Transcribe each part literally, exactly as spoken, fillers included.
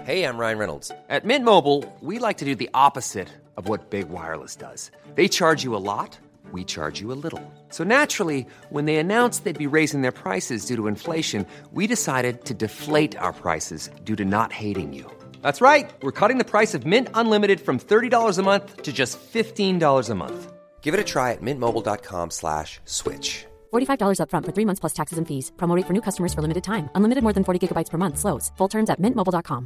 Hey, I'm Ryan Reynolds. At Mint Mobile, we like to do the opposite of what Big Wireless does. They charge you a lot, we charge you a little. So naturally, when they announced they'd be raising their prices due to inflation, we decided to deflate our prices due to not hating you. That's right. We're cutting the price of Mint Unlimited from thirty dollars a month to just fifteen dollars a month. Give it a try at mintmobile.com slash switch. forty-five dollars up front for three months plus taxes and fees. Promo rate for new customers for limited time. Unlimited more than forty gigabytes per month. Slows full terms at mint mobile dot com.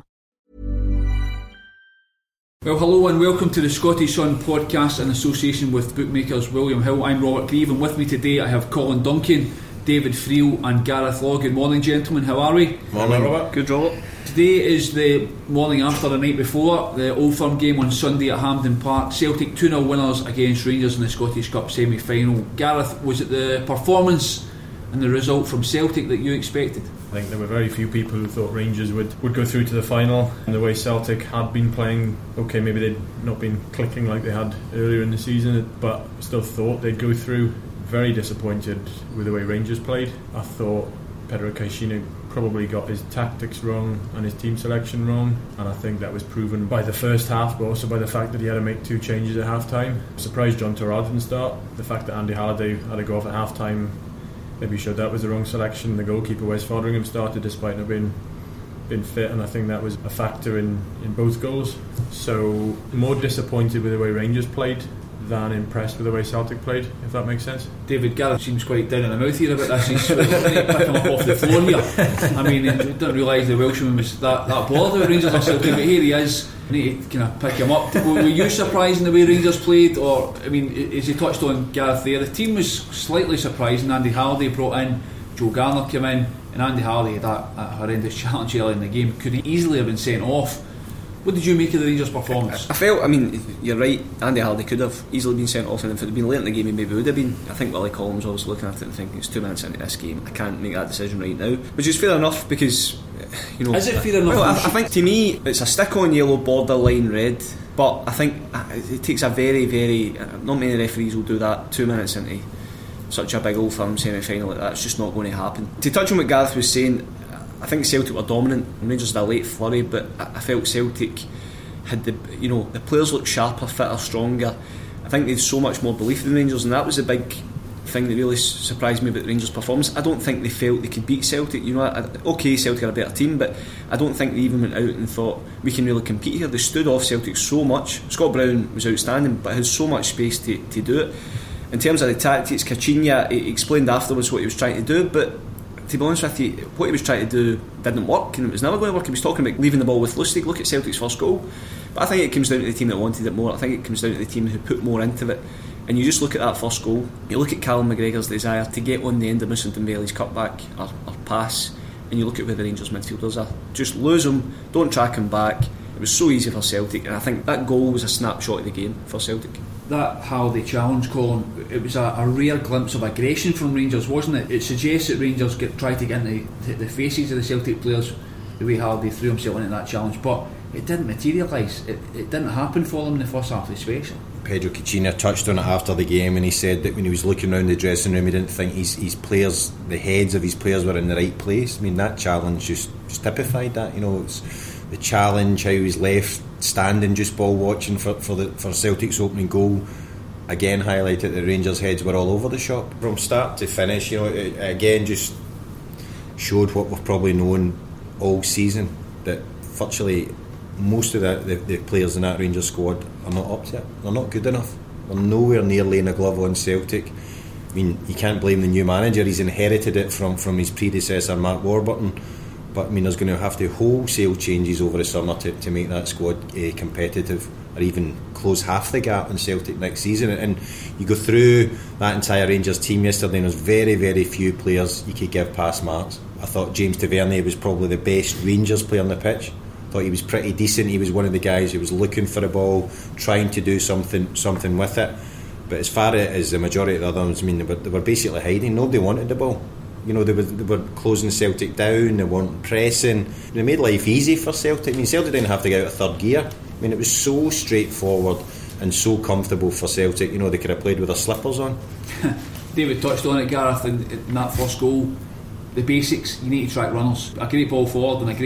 Well, hello and welcome to the Scottish Sun podcast in association with Bookmakers William Hill. I'm Robert Grieve, and with me today I have Colin Duncan, David Friel and Gareth Law. Good morning, gentlemen. How are we? Morning, Robert. Good, Robert. Today is the morning after the night before the Old Firm game on Sunday at Hampden Park. Celtic two nil winners against Rangers in the Scottish Cup semi-final. Gareth, was it the performance and the result from Celtic that you expected? I think there were very few people who thought Rangers would, would go through to the final. And the way Celtic had been playing, okay, maybe they'd not been clicking like they had earlier in the season, but still thought they'd go through. Very disappointed with the way Rangers played. I thought Pedro Caixinha probably got his tactics wrong and his team selection wrong, and I think that was proven by the first half, but also by the fact that he had to make two changes at half time. Surprised John Torrad didn't start. The fact that Andy Halliday had to go off at half time maybe showed that was the wrong selection. The goalkeeper Wes Foderingham started despite not being been fit, and I think that was a factor in, in both goals. So more disappointed with the way Rangers played than impressed with the way Celtic played, if that makes sense. David, Gareth seems quite down in the mouth here about this. He's picking up off the floor here. I mean, he didn't realise the Welshman was that, that bothered with Rangers or Celtic, but here he is. I need to kind of pick him up. Were you surprised in the way Rangers played? Or, I mean, as you touched on, Gareth there, the team was slightly surprising. Andy Halliday brought in, Joe Garner came in, and Andy Halliday had that, that horrendous challenge early in the game. Could he easily have been sent off? What did you make of the Rangers' performance? I felt, I mean, you're right, Andy Halliday could have easily been sent off, and if it had been late in the game he maybe would have been. I think Willie Collins was looking at it and thinking it's two minutes into this game, I can't make that decision right now, which is fair enough because, you know, is it fair enough? Well, I, I think to me it's a stick on yellow, borderline red, but I think it takes a very, very, not many referees will do that two minutes into such a big Old Firm semi-final like that. It's just not going to happen. To touch on what Gareth was saying, I think Celtic were dominant and Rangers had a late flurry, but I felt Celtic had the, you know, the players looked sharper, fitter, stronger. I think they had so much more belief in Rangers, and that was the big thing that really surprised me about the Rangers' performance. I don't think they felt they could beat Celtic. You know, okay, Celtic are a better team, but I don't think they even went out and thought we can really compete here. They stood off Celtic so much. Scott Brown was outstanding, but had so much space to, to do it. In terms of the tactics, Caixinha explained afterwards what he was trying to do, but to be honest with you, what he was trying to do didn't work, and it was never going to work. He was talking about leaving the ball with Lustig. Look at Celtic's first goal. But I think it comes down to the team that wanted it more. I think it comes down to the team who put more into it. And you just look at that first goal, you look at Callum McGregor's desire to get on the end of Moussa Dembele's cutback or, or pass, and you look at where the Rangers midfielders are. Just lose him, don't track him back. It was so easy for Celtic, and I think that goal was a snapshot of the game for Celtic. That Halliday challenge, Colin, it was a, a rare glimpse of aggression from Rangers, wasn't it? It suggests that Rangers get, tried to get into the, the faces of the Celtic players the way Halliday threw himself into that challenge, but it didn't materialise. It, it didn't happen for them in the first half especially. Pedro Caixinha touched on it after the game, and he said that when he was looking around the dressing room he didn't think his, his players, the heads of his players were in the right place. I mean, that challenge just, just typified that. You know, it's the challenge, how he was left standing just ball watching for, for, the, for Celtic's opening goal, again highlighted that the Rangers' heads were all over the shop from start to finish. You know, it, again just showed what we've probably known all season, that virtually most of the, the, the players in that Rangers squad are not up to it. They're not good enough. They're nowhere near laying a glove on Celtic. I mean, you can't blame the new manager. He's inherited it from, from his predecessor Mark Warburton, but I mean, there's going to have to wholesale changes over the summer to, to make that squad uh, competitive, or even close half the gap in Celtic next season. And you go through that entire Rangers team yesterday, and there's very, very few players you could give pass marks. I thought James Tavernier was probably the best Rangers player on the pitch. I thought he was pretty decent. He was one of the guys who was looking for the ball, trying to do something something with it. But as far as the majority of the others, I mean, they were, they were basically hiding. Nobody wanted the ball. You know, they were, they were closing Celtic down, they weren't pressing. They made life easy for Celtic. I mean, Celtic didn't have to get out of third gear. I mean, it was so straightforward and so comfortable for Celtic. You know, they could have played with their slippers on. David touched on it, Gareth, in, in that first goal. The basics, you need to track runners. A great ball forward and a great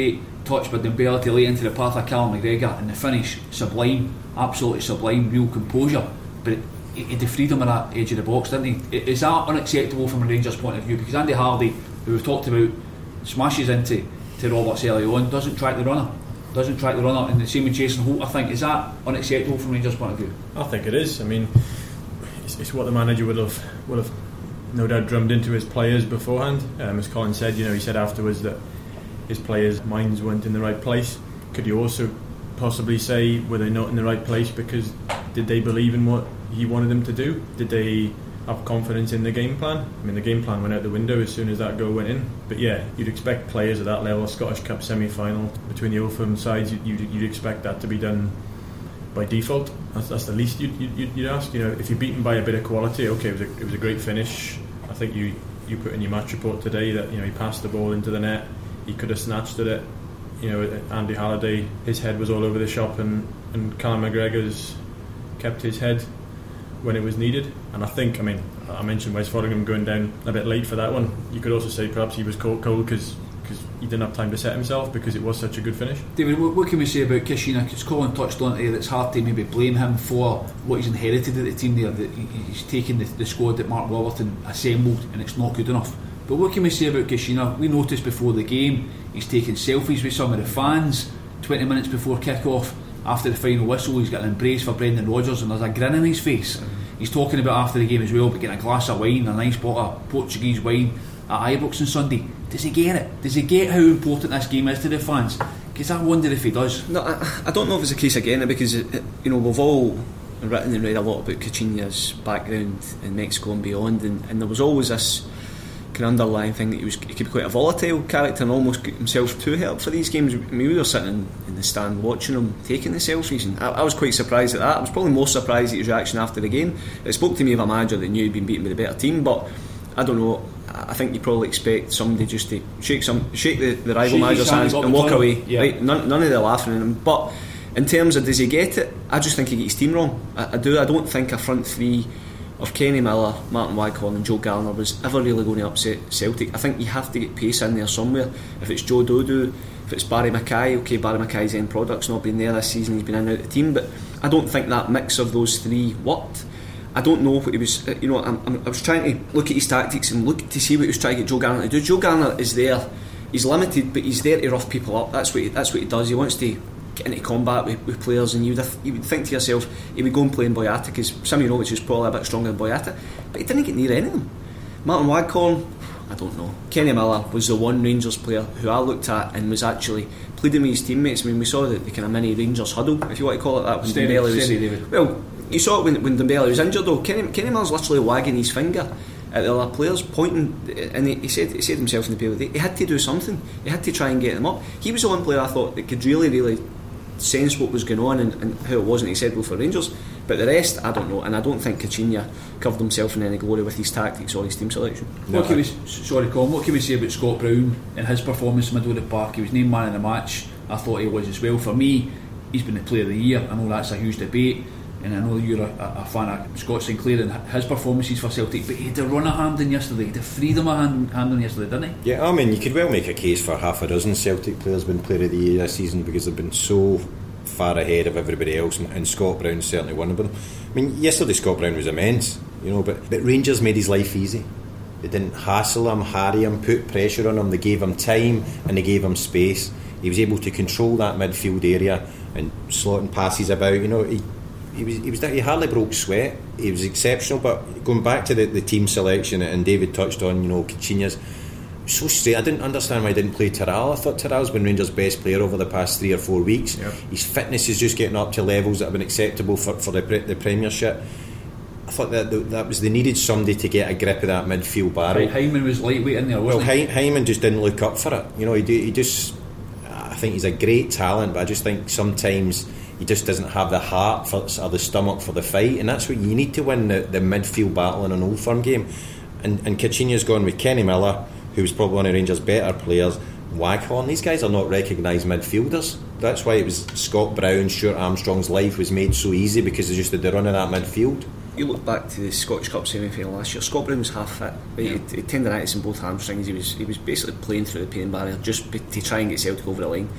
touch by Dembele to lay into the path of Callum McGregor, and the finish, sublime, absolutely sublime, real composure. But it, he had the freedom of that edge of the box, didn't he? Is that unacceptable from a Rangers point of view? Because Andy Hardy, who we've talked about, smashes into to Roberts early on, doesn't track the runner, doesn't track the runner, and the same with Jason Holt. I think, is that unacceptable from Rangers point of view? I think it is. I mean, it's, it's what the manager would have would have no doubt drummed into his players beforehand. Um, as Colin said, you know, he said afterwards that his players' minds weren't in the right place. Could you also possibly say, were they not in the right place because did they believe in what he wanted them to do? Did they have confidence in the game plan? I mean, the game plan went out the window as soon as that goal went in. But yeah, you'd expect players at that level, Scottish Cup semi-final between the Old Firm sides, you'd, you'd expect that to be done by default. That's, that's the least you'd, you'd, you'd ask. You know, if you're beaten by a bit of quality, okay, it was a, it was a great finish. I think you, you put in your match report today that, you know, he passed the ball into the net, he could have snatched at it. You know, Andy Halliday, his head was all over the shop, and, and Callum McGregor's kept his head when it was needed. And I think, I mean, I mentioned Wes Foderingham going down a bit late for that one. You could also say perhaps he was caught cold because he didn't have time to set himself because it was such a good finish. David, what, what can we say about Kashina? Because Colin touched on it there, it's hard to maybe blame him for what he's inherited at the team there, that he, he's taken the, the squad that Mark Warburton assembled and it's not good enough. But what can we say about Kashina? We noticed before the game he's taking selfies with some of the fans twenty minutes before kick-off. After the final whistle, he's got an embrace for Brendan Rodgers and there's a grin on his face. Mm-hmm. He's talking about after the game as well, but getting a glass of wine, a nice bottle of Portuguese wine at Ibrox on Sunday. Does he get it? Does he get how important this game is to the fans? Because I wonder if he does. No, I, I don't know if it's a case again, because it, it, you know, we've all written and read a lot about Caixinha's background in Mexico and beyond, and, and there was always this kind of underlying thing that he was he could be quite a volatile character and almost get himself too help for these games. I mean, we were sitting in, in the stand watching him taking the selfies, and I, I was quite surprised at that. I was probably most surprised at his reaction after the game. It spoke to me of a manager that knew he'd been beaten with a better team, but I don't know. I think you probably expect somebody just to shake some, shake the, the rival shake manager's hands and walk away. Yeah. Right? None, none of the laughing at him. But in terms of does he get it, I just think he gets his team wrong. I, I do. I don't think a front three of Kenny Miller, Martin Waghorn and Joe Garner was ever really going to upset Celtic. I think you have to get pace in there somewhere. If it's Joe Dodo, if it's Barry Mackay, okay, Barry Mackay's end product's not been there this season, he's been in and out of the team, but I don't think that mix of those three worked. I don't know what he was, you know, I'm, I'm, I was trying to look at his tactics and look to see what he was trying to get Joe Garner to do. Joe Garner is there, he's limited, but he's there to rough people up. That's what he, that's what he does. He wants to get into combat with, with players, and you would, you would think to yourself he would go and play in Boyata, because Samirovic is probably a bit stronger than Boyata, but he didn't get near any of them. Martin Waghorn, I don't know. Kenny Miller was the one Rangers player who I looked at and was actually pleading with his teammates. I mean, we saw the, the kind of mini Rangers huddle, if you want to call it that, when steady, Dembele was steady, David. Well, you saw it when, when Dembele was injured though. Kenny, Kenny Miller's literally wagging his finger at the other players, pointing, and he, he said he said himself in the paper, he had to do something. He had to try and get them up. He was the one player I thought that could really, really sense what was going on and, and how it wasn't acceptable for Rangers. But the rest, I don't know, and I don't think Caixinha covered himself in any glory with his tactics or his team selection. No, what can we, sorry, Colin, what can we say about Scott Brown and his performance in the middle of the park? He was named man of the match. I thought he was as well. For me, he's been the player of the year. I know that's a huge debate, and I know you're a, a fan of Scott Sinclair and his performances for Celtic, but he had the run of handling yesterday, he had the freedom of hand, handling yesterday, didn't he? Yeah, I mean, you could well make a case for half a dozen Celtic players being player of the year this season, because they've been so far ahead of everybody else, and Scott Brown's certainly one of them. I mean, yesterday Scott Brown was immense, you know, but, but Rangers made his life easy. They didn't hassle him, harry him, put pressure on him. They gave him time and they gave him space. He was able to control that midfield area and slotting passes about. You know, he he was he was he hardly broke sweat. He was exceptional. But going back to the, the team selection, and David touched on, you know, Caixinha's so straight. I didn't understand why he didn't play Terrell. I thought Terrell's been Rangers' best player over the past three or four weeks. Yep. His fitness is just getting up to levels that have been acceptable for, for the, the Premiership. I thought that that was, they needed somebody to get a grip of that midfield barrel. Right, Hyman was lightweight in there, wasn't well, he? Hyman just didn't look up for it. You know, he, he just, I think he's a great talent, but I just think sometimes he just doesn't have the heart for, or the stomach for the fight, and that's what you need to win the, the midfield battle in an Old Firm game. And, and Caixinha's gone with Kenny Miller, who was probably one of Rangers' better players, Waghorn. These guys are not recognised midfielders. That's why it was Scott Brown, Stuart Armstrong's life was made so easy, because they just had the run of that midfield. You look back to the Scottish Cup semi-final last year, Scott Brown was half fit. He had yeah. tendinitis in both hamstrings. He was he was basically playing through the pain barrier just to try and get Celtic over the line.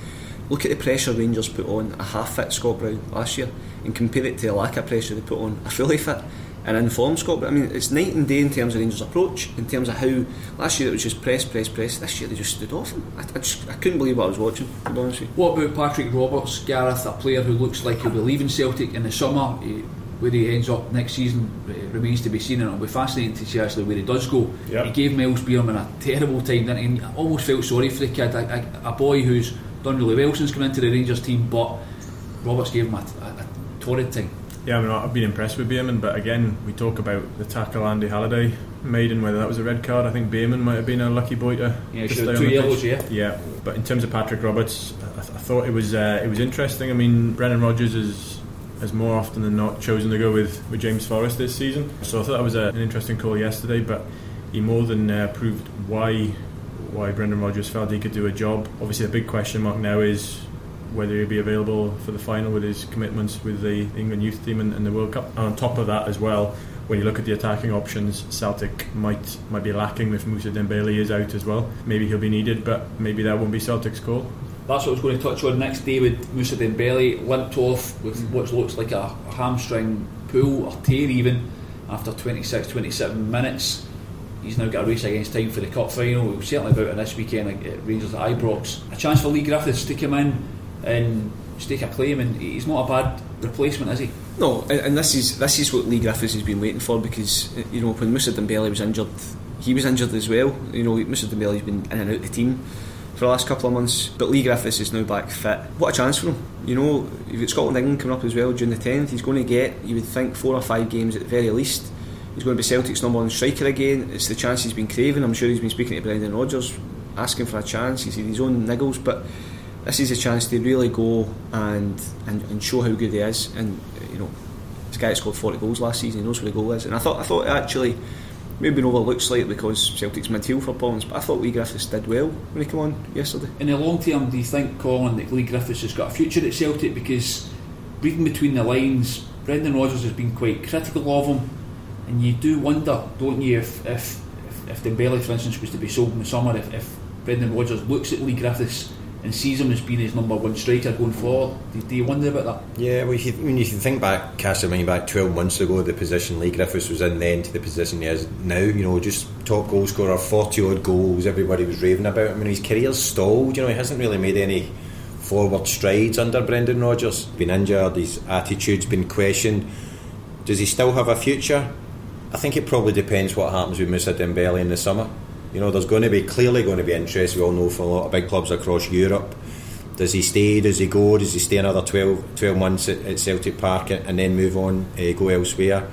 look at the pressure Rangers put on a half-fit Scott Brown last year and compare it to the lack of pressure they put on a fully fit and informed Scott Brown. I mean, it's night and day in terms of Rangers' approach, in terms of how last year it was just press, press, press. This year they just stood off him. I, I, just, I couldn't believe what I was watching, to be honest with you. What about Patrick Roberts, Gareth, a player who looks like he'll be leaving Celtic in the summer? He, where he ends up next season it remains to be seen, and it'll be fascinating to see actually where he does go. Yep. He gave Miles Bierman a terrible time, didn't he? And I almost felt sorry for the kid, a, a, a boy who's done really well since coming into the Rangers team, but Roberts gave him a, a, a torrid time. Yeah, I mean, I've been impressed with Bierman, but again, we talk about the tackle Andy Halliday made and whether that was a red card. I think Bierman might have been a lucky boy to yeah, to sure, stay two on the yellows, pitch. yeah. Yeah, but in terms of Patrick Roberts, I, th- I thought it was uh, it was interesting. I mean, Brendan Rodgers is has more often than not chosen to go with, with James Forrest this season, so I thought that was a, an interesting call yesterday. But he more than uh, proved why why Brendan Rodgers felt he could do a job. Obviously, the big question mark now is whether he'll be available for the final with his commitments with the England youth team and, and the World Cup. And on top of that as well, when you look at the attacking options, Celtic might might be lacking if Moussa Dembele is out as well. Maybe he'll be needed, but maybe that won't be Celtic's call. That's what I was going to touch on next. David Moussa Dembele limped off with what looks like a, a hamstring pull or tear even after twenty-six twenty-seven minutes. He's now got a race against time for the cup final. We'll certainly about it this weekend at Rangers at Ibrox. A chance for Lee Griffiths to come in and stake a claim, and he's not a bad replacement, is he? No, and, and this is this is what Lee Griffiths has been waiting for, because you know when Moussa Dembele was injured, he was injured as well. You know, Moussa Dembele's been in and out of the team for the last couple of months, but Lee Griffiths is now back fit. What a chance for him! You know, you've got Scotland England coming up as well June the tenth. He's going to get, you would think, four or five games at the very least. He's going to be Celtic's number one striker again. It's the chance he's been craving. I'm sure he's been speaking to Brendan Rodgers, asking for a chance. He's had his own niggles, but this is a chance to really go and, and, and show how good he is. And you know, this guy scored forty goals last season. He knows where the goal is. And I thought I thought actually maybe been overlooked slightly because Celtic's midfield for Collins, but I thought Lee Griffiths did well when he came on yesterday. In the long term, do you think, Colin, that Lee Griffiths has got a future at Celtic? Because reading between the lines, Brendan Rodgers has been quite critical of him, and you do wonder, don't you, if if if, if Dembele, for instance, was to be sold in the summer, if, if Brendan Rodgers looks at Lee Griffiths and sees him as being his number one striker going forward. Do, do you wonder about that? Yeah, well, if you, when you think back, cast your mind back twelve months ago, the position Lee Griffiths was in then to the position he is now, you know, just top goal scorer, forty odd goals, everybody was raving about him, and his career's stalled. You know, he hasn't really made any forward strides under Brendan Rodgers. Been injured, his attitude's been questioned. Does he still have a future? I think it probably depends what happens with Moussa Dembele in the summer. You know, there's going to be clearly going to be interest, we all know, for a lot of big clubs across Europe. Does he stay? Does he go? Does he stay another twelve, twelve months at, at Celtic Park and then move on, uh, go elsewhere?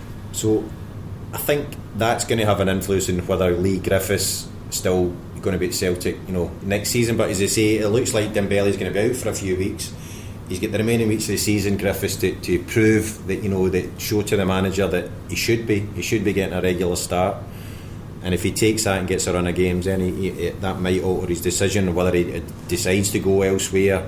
So I think that's going to have an influence in whether Lee Griffiths still going to be at Celtic, you know, next season. But as I say, it looks like Dembele's going to be out for a few weeks. He's got the remaining weeks of the season, Griffiths, to, to prove that, you know, that show to the manager that he should be he should be getting a regular start. And if he takes that and gets a run of games, then he, he, that might alter his decision whether he decides to go elsewhere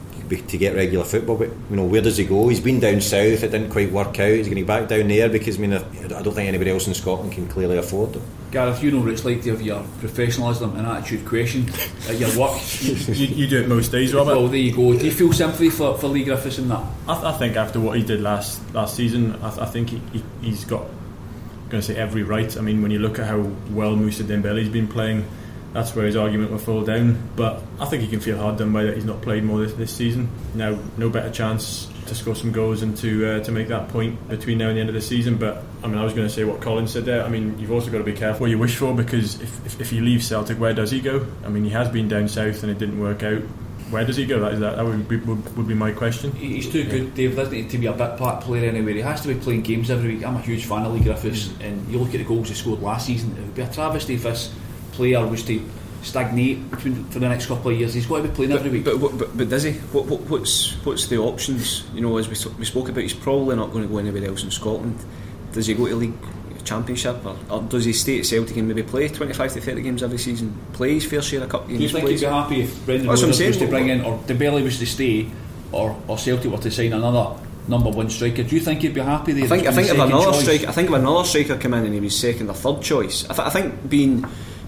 to get regular football. But you know, where does he go? He's been down south, it didn't quite work out. He's going to be back down there because I mean, I don't think anybody else in Scotland can clearly afford it. Gareth, you know what it's like to have your professionalism and attitude questioned at your work. you, you do it most days, Robert. Well, there you go. Do you feel sympathy for, for Lee Griffiths in that? I, th- I think after what he did last last season, I, th- I think he, he, he's got, going to say, every right. I mean, when you look at how well Moussa Dembele's been playing, that's where his argument will fall down. But I think he can feel hard done by that he's not played more this, this season. Now, no better chance to score some goals and to uh, to make that point between now and the end of the season. But I mean, I was going to say what Colin said there. I mean, you've also got to be careful what you wish for, because if, if, if he leaves Celtic, where does he go? I mean, he has been down south and it didn't work out. Where does he go? That is that. That would be, would, would be my question. He's too good, Dave, doesn't he, to be a bit part player anywhere. He has to be playing games every week. I'm a huge fan of Lee Griffiths, mm. and you look at the goals he scored last season. It would be a travesty if this player was to stagnate between, for the next couple of years. He's got to be playing but, every week. But, but, but, but does he? What, what, what's what's the options? You know, as we, we spoke about, he's probably not going to go anywhere else in Scotland. Does he go to League Championship, or, or does he stay at Celtic and maybe play twenty-five to thirty games every season, play his fair share of cup games? Do you think plays? he'd be happy if Brendan Rodgers was to bring in, or Dembele was to stay, or, or Celtic were to sign another number one striker? Do you think he'd be happy there? I think, I think if another striker, I think if another striker came in and he was second or third choice, I, th- I think being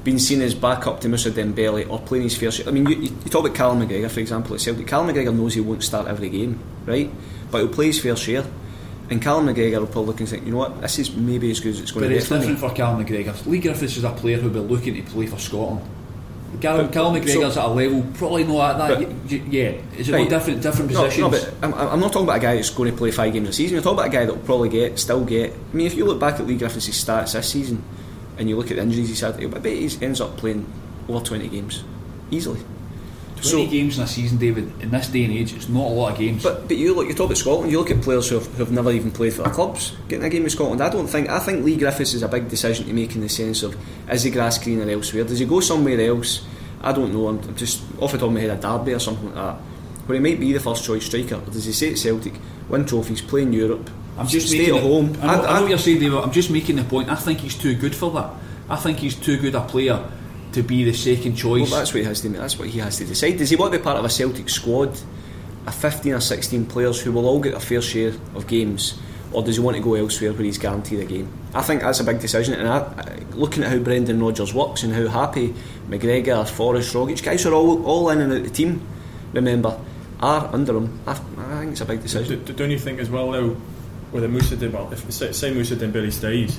been seen as backup to Moussa Dembele or playing his fair share. I mean, you, you, you talk about Callum McGregor, for example, at Celtic. Callum McGregor knows he won't start every game, right? But he'll play his fair share. And Callum McGregor will probably look and think, you know what, this is maybe as good as it's going but to be. But it's different for Callum McGregor. Lee Griffiths is a player who'll be looking to play for Scotland. Callum, Callum McGregor's so, at a level probably not at that. But, y- y- yeah, is it right, different different positions? No, no, but I'm, I'm not talking about a guy that's going to play five games a season. You're talking about a guy that will probably get, still get. I mean, if you look back at Lee Griffiths' stats this season, and you look at the injuries he's had, I bet he ends up playing over twenty games easily. twenty so, games in a season, David, in this day and age, it's not a lot of games. But but you look, you talk about Scotland, you look at players who have, who have never even played for their clubs getting a game with Scotland. I don't think I think Lee Griffiths is a big decision to make in the sense of, is the grass green or elsewhere? Does he go somewhere else? I don't know. I'm just off the top of my head, a Derby or something like that, where he might be the first choice striker. Or does he stay at Celtic, win trophies, play in Europe, I'm just stay at home? I know, I, I know what you're saying, David. I'm just making the point. I think he's too good for that. I think he's too good a player to be the second choice. Well, that's what he has to. That's what he has to decide. Does he want to be part of a Celtic squad, a fifteen or sixteen players who will all get a fair share of games, or does he want to go elsewhere where he's guaranteed a game? I think that's a big decision. And I, looking at how Brendan Rodgers works and how happy McGregor, Forrest, Rogic, guys who are all all in and out the team, remember, are under him. I, I think it's a big decision. D- don't you think as well though, with a Moussa Dembele, if say Moussa Dembele stays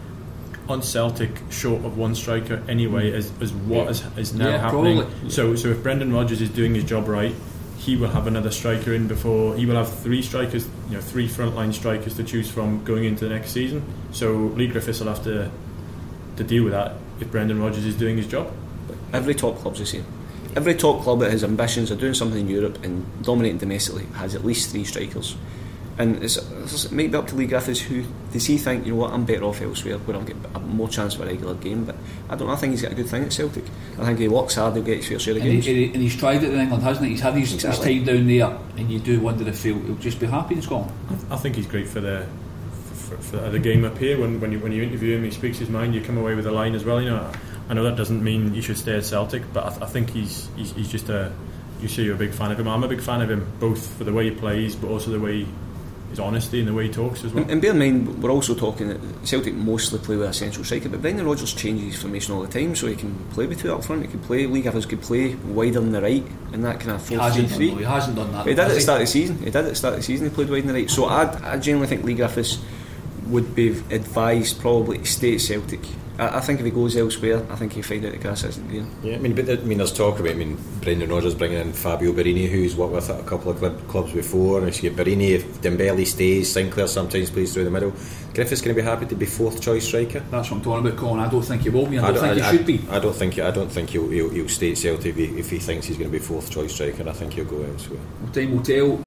on Celtic, short of one striker anyway, as, as what is, is now yeah, happening. Probably. So, so if Brendan Rodgers is doing his job right, he will have another striker in before he will have three strikers, you know, three frontline strikers to choose from going into the next season. So Lee Griffiths will have to to deal with that if Brendan Rodgers is doing his job. Every top club's the same. Every top club that has ambitions of doing something in Europe and dominating domestically has at least three strikers. And it's, it might be up to Lee Griffiths, who does he think, you know what, I'm better off elsewhere where I'll get a more chance for a regular game. But I don't know, I think he's got a good thing at Celtic. I think he works hard, he'll get his fair share of and games. He, and he's tried it in England, hasn't he? He's had his, exactly. his time down there, and you do wonder if he'll, he'll just be happy in Scotland. I think he's great for the for, for the game up here. When when you when you interview him, he speaks his mind. You come away with a line as well. You know, I know that doesn't mean you should stay at Celtic, but I, th- I think he's, he's he's just a. You say you're a big fan of him. I'm a big fan of him, both for the way he plays, but also the way. His honesty and the way he talks as well. And, and bear in mind, we're also talking that Celtic mostly play with a central striker, but Brendan Rodgers changes his formation all the time, so he can play with two up front. He can play, Lee Griffiths could play wider on the right, and that kind of four three three. He hasn't done that. He did it at the start of the season. He did it at the start of the season. He played wide on the right. So I, I genuinely think Lee Griffiths would be advised probably to stay at Celtic. I, I think if he goes elsewhere, I think he'll find out the grass isn't green. Yeah, I mean, but I mean, there's talk about. I mean, Brendan Rodgers bringing in Fabio Barini, who's worked with at a couple of club, clubs before. And if you get Barini, if Dembele stays, Sinclair sometimes plays through the middle. Griffiths going to be happy to be fourth choice striker. That's what I'm talking about, Colin. I don't think he will be. I don't, I think I, he should be. I don't think. I don't think he'll, he'll, he'll stay at Celtic if he, if he thinks he's going to be fourth choice striker. I think he'll go elsewhere. Well, time will tell.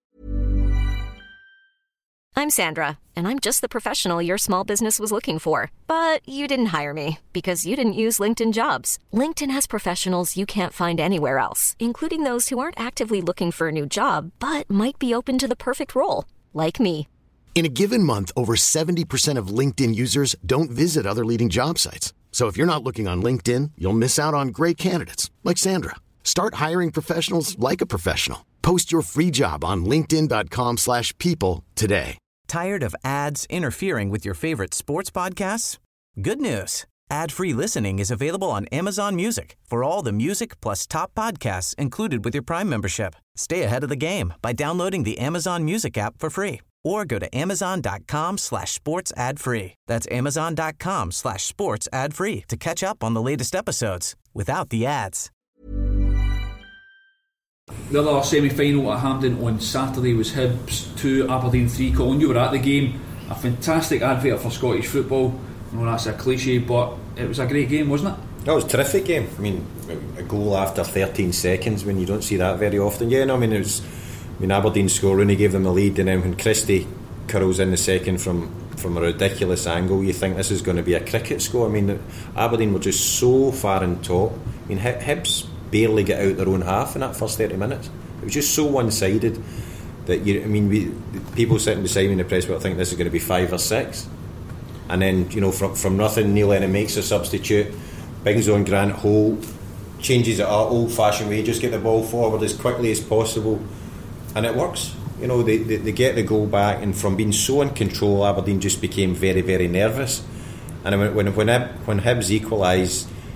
I'm Sandra, and I'm just the professional your small business was looking for. But you didn't hire me because you didn't use LinkedIn Jobs. LinkedIn has professionals you can't find anywhere else, including those who aren't actively looking for a new job, but might be open to the perfect role, like me. In a given month, over seventy percent of LinkedIn users don't visit other leading job sites. So if you're not looking on LinkedIn, you'll miss out on great candidates, like Sandra. Start hiring professionals like a professional. Post your free job on linkedin.com slash people today. Tired of ads interfering with your favorite sports podcasts? Good news. Ad-free listening is available on Amazon Music for all the music plus top podcasts included with your Prime membership. Stay ahead of the game by downloading the Amazon Music app for free or go to amazon.com slash sports ad free. That's amazon.com slash sports ad free to catch up on the latest episodes without the ads. The other semi-final at Hampden on Saturday was Hibs two, Aberdeen three. Colin, you were at the game. A fantastic advert for Scottish football. I know that's a cliche, but it was a great game, wasn't it? That was a terrific game. I mean, a goal after thirteen seconds, when you don't see that very often. Yeah, no, I mean, it was. I mean, Aberdeen score, Rooney gave them the lead, and then when Christie curls in the second from from a ridiculous angle, you think this is going to be a cricket score. I mean, Aberdeen were just so far in top. I mean, Hibs barely get out their own half in that first thirty minutes. It was just so one-sided that you. I mean, we people sitting beside me in the press box think this is going to be five or six, and then you know from from nothing, Neil Lennon makes a substitute, brings on Grant Holt, changes it up old-fashioned way, just get the ball forward as quickly as possible, and it works. You know, they, they, they get the goal back, and from being so in control, Aberdeen just became very, very nervous. And when when when, when Hibs equalised,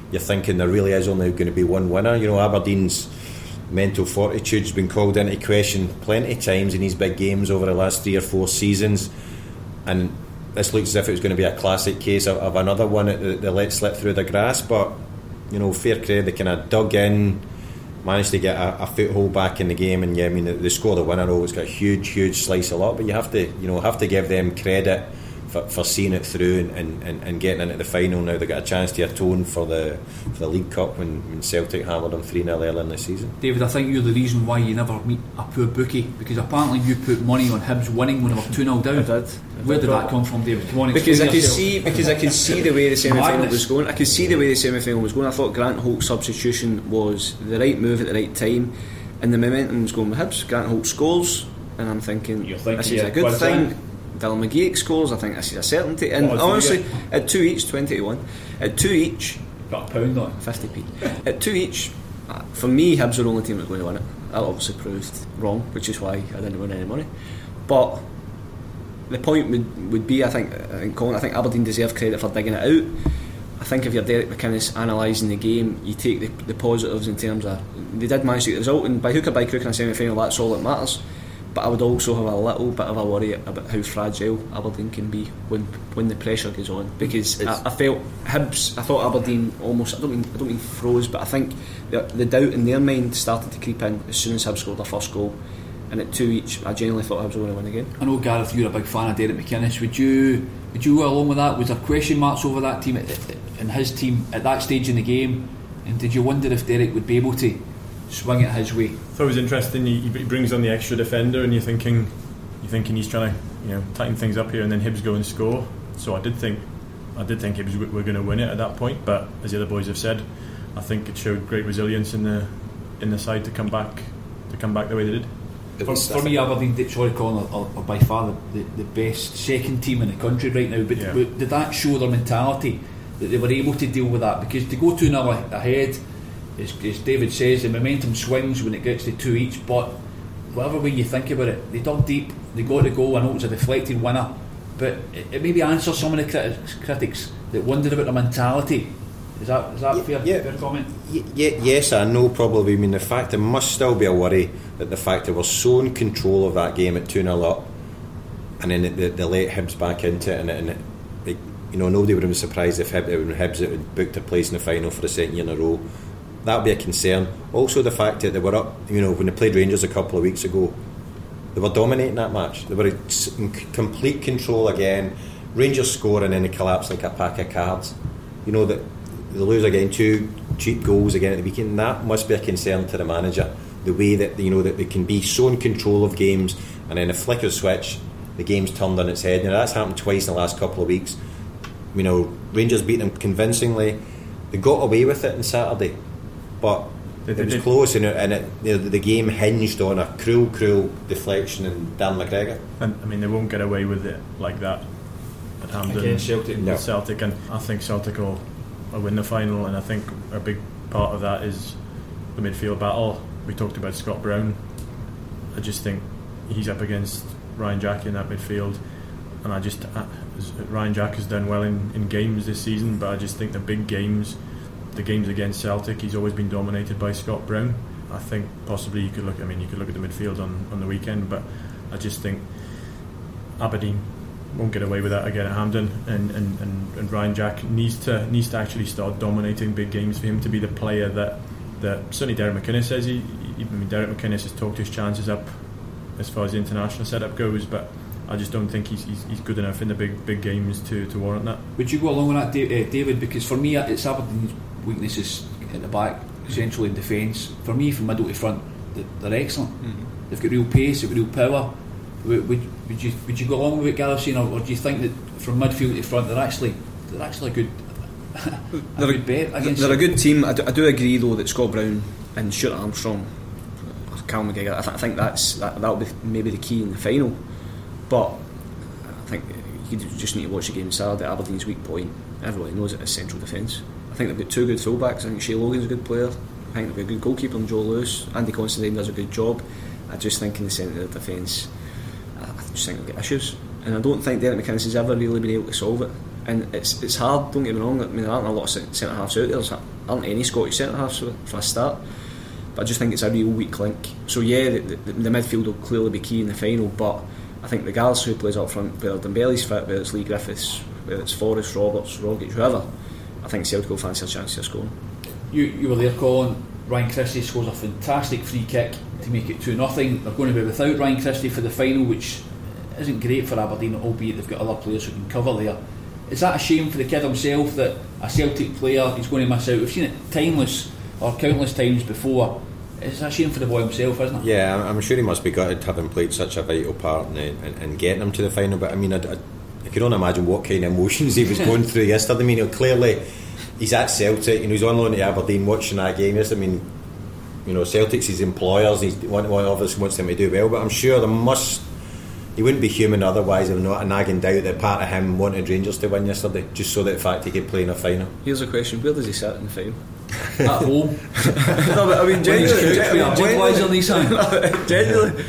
you're thinking there really is only going to be one winner. You know, Aberdeen's mental fortitude's been called into question plenty of times in these big games over the last three or four seasons, and this looks as if it was going to be a classic case of, of another one that they let slip through the grass. But you know, fair credit, they kind of dug in, managed to get a, a foothold back in the game, and yeah, I mean, they, they scored the winner. Always got a huge, huge slice of luck, but you have to, you know, have to give them credit for, for seeing it through and, and, and getting into the final. Now they've got a chance to atone for the for the League Cup when, when Celtic hammered them three nil earlier in the season. David, I think you're the reason why you never meet a poor bookie, because apparently you put money on Hibs winning when they were two nil down. I did. Where did that come from, David? Come on, because I could yourself. see because I could see the way the semi-final was going. I could see the way the semi-final was going. I thought Grant Holt's substitution was the right move at the right time, and the momentum was going with Hibs. Grant Holt scores, and I'm thinking, thinking this is a good thing. In. Dylan McGeouch scores. I think this is a certainty. And what honestly, at two each, twenty to one, at two each, got a pound on fifty p. At two each, for me, Hibs are the only team that's going to win it. That obviously proved wrong, which is why I didn't win any money. But the point would, would be, I think, I think, Colin, I think Aberdeen deserve credit for digging it out. I think if you're Derek McInnes analysing the game, you take the, the positives in terms of they did manage to get the result, and by hook or by crook in a semi-final, that's all that matters. But I would also have a little bit of a worry about how fragile Aberdeen can be when when the pressure goes on, because I, I felt Hibs, I thought Aberdeen almost, I don't mean I don't mean froze, but I think the, the doubt in their mind started to creep in as soon as Hibs scored their first goal. And at two each, I genuinely thought Hibs were going to win again. I know, Gareth, you're a big fan of Derek McInnes. Would you would you go along with that? Was there question marks over that team and his team at that stage in the game? And did you wonder if Derek would be able to swing it his way? I thought it was interesting. He, he brings on the extra defender, and you're thinking, you're thinking he's trying to, you know, tighten things up here, and then Hibs go and score. So I did think, I did think Hibs were going to win it at that point. But as the other boys have said, I think it showed great resilience in the in the side to come back to come back the way they did. For, for me, Aberdeen, sorry Colin, are, are by far the, the, the best second team in the country right now, but, yeah. but did that show their mentality that they were able to deal with that? Because to go two nil ahead, as, as David says, the momentum swings when it gets to two each, but whatever way you think about it, they dug deep, they got the goal. I know it was a deflected winner, but it, it maybe answers some of the critics, critics that wondered about their mentality. Is that, is that yeah, fair, yeah. fair comment? Yeah, yes, I know probably. I mean, the fact there must still be a worry that the fact that we're so in control of that game at two nil up, and then they, they let Hibs back into it, and, and it, like, you know, nobody would have been surprised if Hibs, when Hibs it would booked a place in the final for the second year in a row. That would be a concern. Also, the fact that they were up, you know, when they played Rangers a couple of weeks ago, they were dominating that match. They were in complete control again. Rangers score and then they collapse like a pack of cards. You know that. They lose again, two cheap goals again at the weekend. That must be a concern to the manager. The way that, you know, that they can be so in control of games, and then a flick of a switch, the game's turned on its head. You know, that's happened twice in the last couple of weeks. You know, Rangers beat them convincingly. They got away with it on Saturday, but it was close, and it, and it, you know, the game hinged on a cruel, cruel deflection in Dan McGregor. And I mean, they won't get away with it like that at Hampden against Celtic. No. Celtic, and I think Celtic will. Or win the final, and I think a big part of that is the midfield battle. We talked about Scott Brown. I just think he's up against Ryan Jack in that midfield, and I just uh, Ryan Jack has done well in, in games this season, but I just think the big games, the games against Celtic, he's always been dominated by Scott Brown. I think possibly you could look. I mean, you could look at the midfield on, on the weekend, but I just think Aberdeen won't get away with that again at Hampden, and, and, and, and Ryan Jack needs to needs to actually start dominating big games for him to be the player that, that certainly Derek McInnes says he, he I mean Derek McInnes has talked his chances up as far as the international setup goes, but I just don't think he's, he's, he's good enough in the big big games to, to warrant that. Would you go along with that, David? Because for me, it's Aberdeen's weaknesses at the back, centrally in defence. For me, from middle to front, they're excellent. Mm-hmm. They've got real pace, they've got real power. Would, would, would you would you go along with what Gareth's saying, or, or do you think that from midfield to front they're actually they're actually a good a they're good bet against they're them? a good team. I do, I do agree though that Scott Brown and Stuart Armstrong, Cal McGregor, I, th- I think that's that that'll be maybe the key in the final. But I think you just need to watch the game Saturday. Aberdeen's weak point, everybody knows it, is central defence. I think they've got two good fullbacks. I think Shea Logan's a good player. I think they've got a good goalkeeper in Joe Lewis. Andy Considine does a good job. I just think in the centre of the defence, I just think they've got issues, and I don't think Derek McInnes has ever really been able to solve it. And it's it's hard, don't get me wrong. I mean, there aren't a lot of centre halves out there. There's aren't any Scottish centre halves for, for a start. But I just think it's a real weak link. So yeah, the, the, the midfield will clearly be key in the final, but I think regardless who plays up front, whether Dembele's fit, whether it's Lee Griffiths, whether it's Forrest, Roberts, Rogic, whoever, I think Celtic will fancy a chance of scoring. You, you were there, Colin. Ryan Christie scores a fantastic free kick to make it two nothing. They're going to be without Ryan Christie for the final, which isn't great for Aberdeen, albeit they've got other players who can cover there. Is that a shame for the kid himself that a Celtic player is going to miss out? We've seen it timeless or countless times before. It's a shame for the boy himself, isn't it? Yeah, I'm sure he must be gutted having played such a vital part in, in, in getting him to the final. But I mean, I, I, I can only imagine what kind of emotions he was going through yesterday. I mean, you know, clearly he's at Celtic and he's on loan to Aberdeen watching that game. Yes, I mean, you know, Celtic's his employers. He obviously wants them to do well, but I'm sure there must. He wouldn't be human otherwise. If not a nagging doubt that part of him wanted Rangers to win yesterday, just so that the fact he could play in a final. Here's a question: where does he sit in the final? At home. No, but I mean, genuinely, genuinely, genuinely.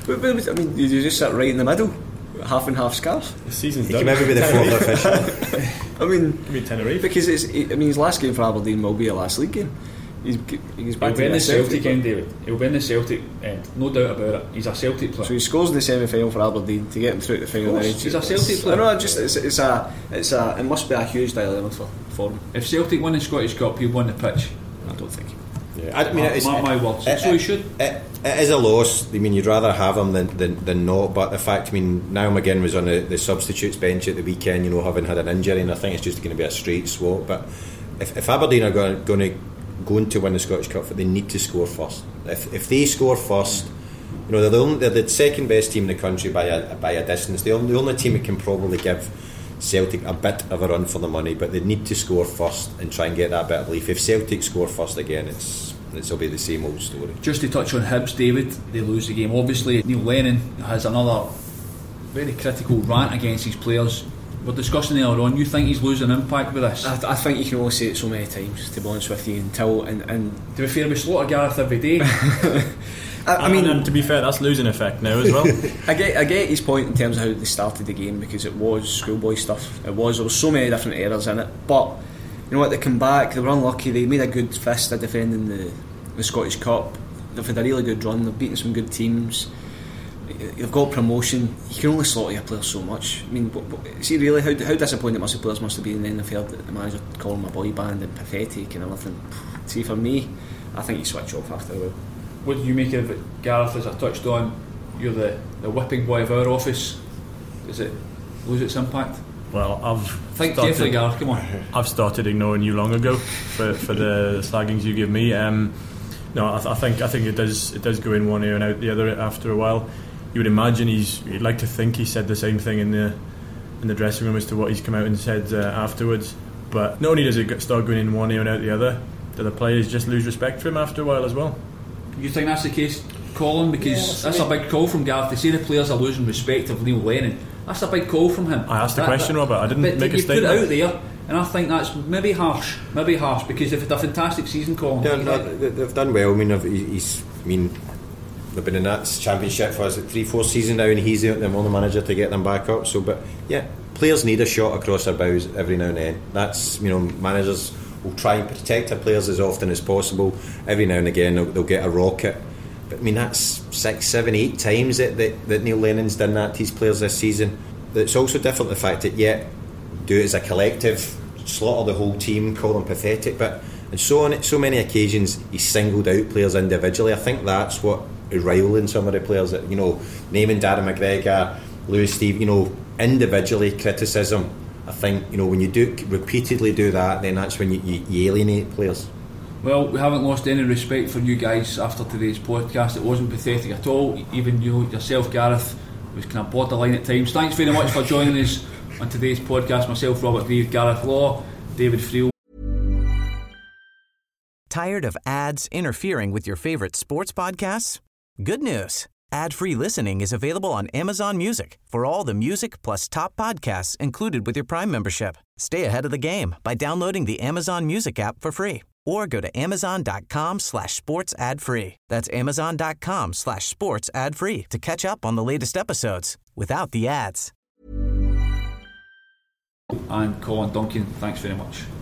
I mean, you just sit right in the middle, half and half scarves. The season's he done. He can maybe be the fourth official. I mean, maybe Tenerife. Because it's. I mean, his last game for Aberdeen will be a last league game. He's, he's back He'll to be in the Celtic, Celtic end, David. He'll be in the Celtic end, no doubt about it. He's a Celtic player. So he scores in the semi-final for Aberdeen to get him through to the final. Of course, he's a Celtic player. I know. Just it's, it's a, it's a. It must be a huge dilemma for, for him. If Celtic win the Scottish Cup, he'll win the pitch. I don't think. Yeah, I mean, my, it's, my, it, my words. It, so he should. It, it is a loss. I mean, you'd rather have him than, than, than not. But the fact, I mean, Niall McGinn was on the, the substitutes bench at the weekend. You know, having had an injury, and I think it's just going to be a straight swap. But if, if Aberdeen are going, going to going to win the Scottish Cup, they need to score first. If if they score first, you know, they're the, only, they're the second best team in the country by a by a distance. They're the only team that can probably give Celtic a bit of a run for the money, but they need to score first and try and get that bit of belief. If Celtic score first again, it's it'll be the same old story. Just to touch on Hibs, David, they lose the game. Obviously, Neil Lennon has another very critical rant against his players. We're discussing earlier on, you think he's losing impact with this? I, I think you can only say it so many times, to be honest with you, until and, and to be fair, we slaughter Gareth every day. I, I mean, and, and to be fair, that's losing effect now as well. I get I get his point in terms of how they started the game, because it was schoolboy stuff. It was there were so many different errors in it, but you know what, they come back, they were unlucky, they made a good fist of defending the, the Scottish Cup. They've had a really good run, they've beaten some good teams, they've got promotion. You can only slaughter your players so much. I mean, but, but, see really how, how disappointed must the players must have been, and then they've heard the manager call them a boy band and pathetic and everything. See, for me, I think you switch off after a while. What do you make of it, Gareth? As I touched on, you're the, the whipping boy of our office. Does it lose its impact? Well, I've think started, carefully, Gareth. Come on. I've started ignoring you long ago for, for the slaggings you give me. Um, no, I, th- I think I think it does it does go in one ear and out the other after a while. You would imagine he's. You'd like to think he said the same thing in the in the dressing room as to what he's come out and said uh, afterwards. But not only does it start going in one ear and out the other, do the players just lose respect for him after a while as well? You think that's the case, Colin? Because yeah, that's a big call from Gareth to say the players are losing respect of Neil Lennon. That's a big call from him. I asked the that, question, that, Robert. I didn't but make a statement. You put it out there, and I think that's maybe harsh. Maybe harsh because they've had a fantastic season, Colin. Yeah, no, they've done well. I mean, he's. I mean, they've been in that championship for is it three, four seasons now, and he's the only manager to get them back up. So, but yeah, players need a shot across their bows every now and then. That's, you know, managers will try and protect their players as often as possible. Every now and again, they'll, they'll get a rocket. But I mean, that's six, seven, eight times that, that, that Neil Lennon's done that to his players this season. It's also different the fact that, yeah, do it as a collective, slaughter the whole team, call them pathetic, but and so on so many occasions he's singled out players individually. I think that's what is riling some of the players, that, you know, naming Darren McGregor, Lewis Steve, you know, individually criticism. I think, you know, when you do repeatedly do that, then that's when you, you, you alienate players. Well, we haven't lost any respect for you guys after today's podcast. It wasn't pathetic at all. Even you yourself, Gareth, was kind of borderline at times. Thanks very much for joining us on today's podcast. Myself, Robert Grieve, Gareth Law, David Friel. Tired of ads interfering with your favourite sports podcasts? Good news. Ad-free listening is available on Amazon Music for all the music plus top podcasts included with your Prime membership. Stay ahead of the game by downloading the Amazon Music app for free or go to amazon.com slash sports ad free. That's amazon.com slash sports ad free to catch up on the latest episodes without the ads. And Colin Duncan, thanks very much.